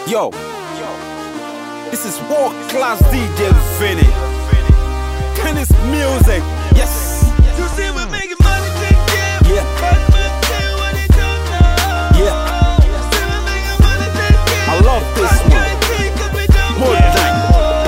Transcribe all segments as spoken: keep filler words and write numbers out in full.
Yo, this is world class D J Vinny. Tennis music, yes. You see we making money, take care. Yeah. Yeah. I love this one. More time.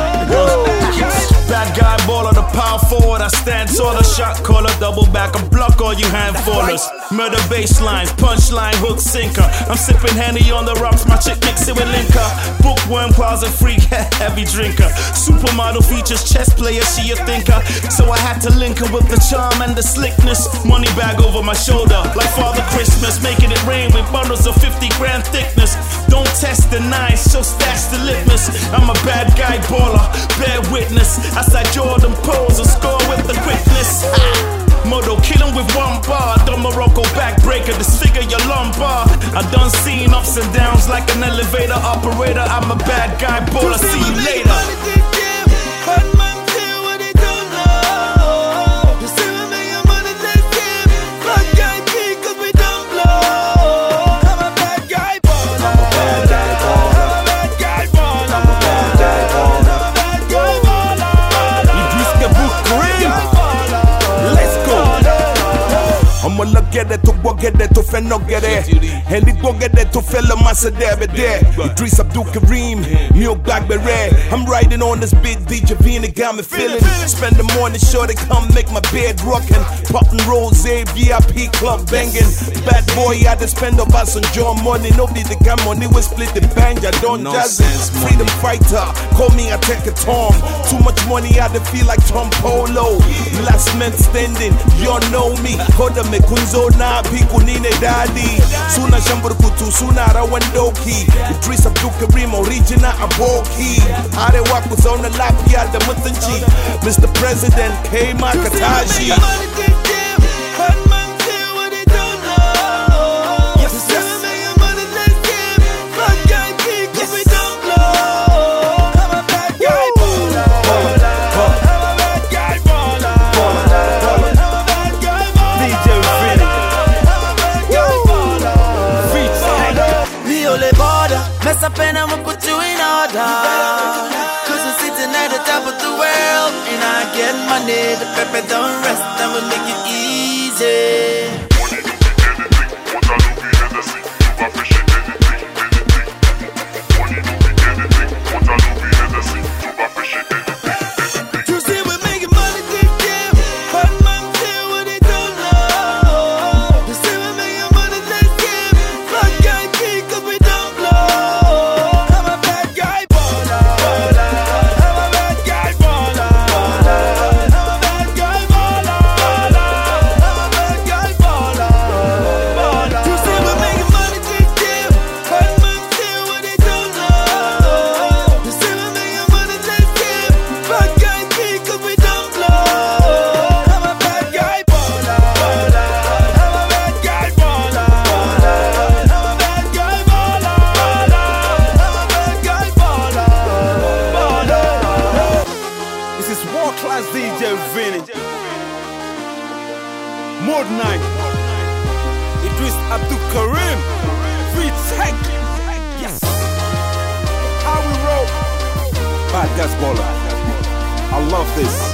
Bad guy baller, the power forward. I stand taller, shot caller, double back, I block all you handfallers. Murder baselines, punchline, hook, sinker. I'm sipping Henny on the rocks, my chick mix it with Linka. Bookworm, closet freak, heavy drinker. Supermodel features, chess player, she a thinker. So I had to link her with the charm and the slickness. Money bag over my shoulder, like Father Christmas. Making it rain with bundles of fifty grand thickness. Don't test the nine, so stash the litmus. I'm a bad guy baller, bear witness. I said Jordan pose or score with the quickness. Modo killing with one bar. Don Morocco backbreaker, disfigure your lumbar. I done seen ups and downs like an elevator operator. I'm a bad guy baller, see you later. I'ma get it to go get it to fe no get it. And it go get it to fella massa there be there. Idris Abdul Karim, milk blackberry. I'm riding on this big D J Vinny, got me feeling. Spend the morning sure they come make my bed rockin'. Poppin' rose, V I P club bangin'. Bad boy, I just spend about some John money. Nobody to come money, we split the bang. I don't jazz it. Freedom fighter, call me, I take a Tom. Too much money, I just feel like Tom Polo. Last man standing, you know me. Koda me kunzo na piku nine daddy. Suna shambur kutu, suna rawandoki. Idris Abdul Karim, original aboki. Are waku zona lapia da mutunchi. Mister President, K. Makataji. Mess up and I'ma put you in order. Cause I'm sitting at the top of the world and I get money. The pepper don't rest, I'ma make it easy. D J Vinny, More Night, Idris Abdul Karim, Free Tech, yes. How we roll, bad guys baller. I love this.